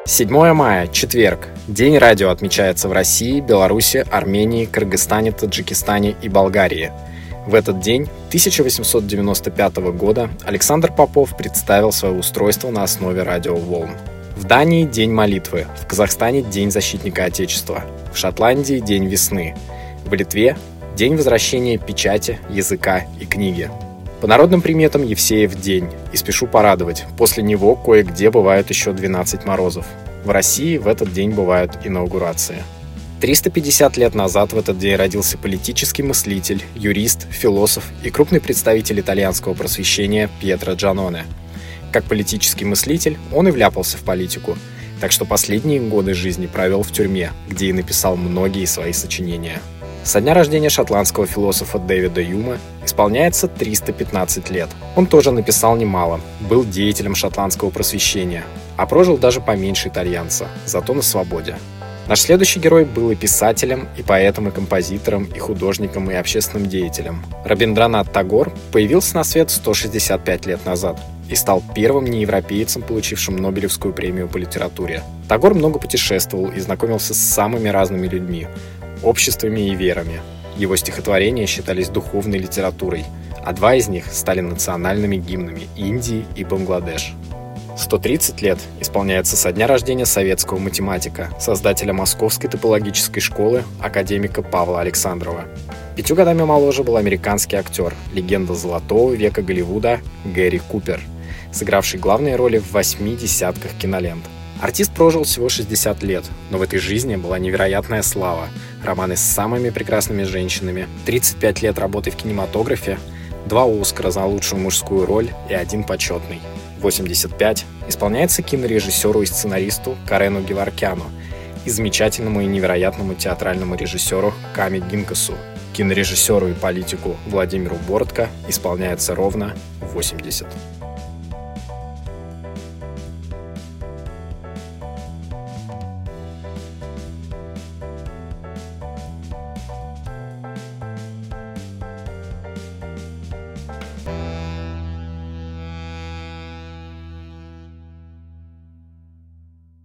7 мая, четверг. День радио отмечается в России, Беларуси, Армении, Кыргызстане, Таджикистане и Болгарии. В этот день 1895 года Александр Попов представил свое устройство на основе радиоволн. В Дании – День молитвы, в Казахстане – День защитника Отечества, в Шотландии – День весны, в Литве – День возвращения печати, языка и книги. По народным приметам Евсеев день, и спешу порадовать, после него кое-где бывают еще 12 морозов. В России в этот день бывают инаугурации. 350 лет назад в этот день родился политический мыслитель, юрист, философ и крупный представитель итальянского просвещения Пьетро Джаноне. Как политический мыслитель он и вляпался в политику, так что последние годы жизни провел в тюрьме, где и написал многие свои сочинения. Со дня рождения шотландского философа Дэвида Юма исполняется 315 лет. Он тоже написал немало, был деятелем шотландского просвещения, а прожил даже поменьше итальянца, зато на свободе. Наш следующий герой был и писателем, и поэтом, и композитором, и художником, и общественным деятелем. Рабиндранат Тагор появился на свет 165 лет назад и стал первым неевропейцем, получившим Нобелевскую премию по литературе. Тагор много путешествовал и знакомился с самыми разными людьми, обществами и верами. Его стихотворения считались духовной литературой, а два из них стали национальными гимнами Индии и Бангладеш. 130 лет исполняется со дня рождения советского математика, создателя Московской топологической школы, академика Павла Александрова. 5 годами моложе был американский актер, легенда золотого века Голливуда Гэри Купер, сыгравший главные роли в 8 десятках кинолент. Артист прожил всего 60 лет, но в этой жизни была невероятная слава, романы с самыми прекрасными женщинами, 35 лет работы в кинематографе, 2 Оскара за лучшую мужскую роль и 1 почетный. 85 исполняется кинорежиссеру и сценаристу Карену Геворкяну и замечательному и невероятному театральному режиссеру Ками Гинкасу. Кинорежиссеру и политику Владимиру Бортко исполняется ровно 80.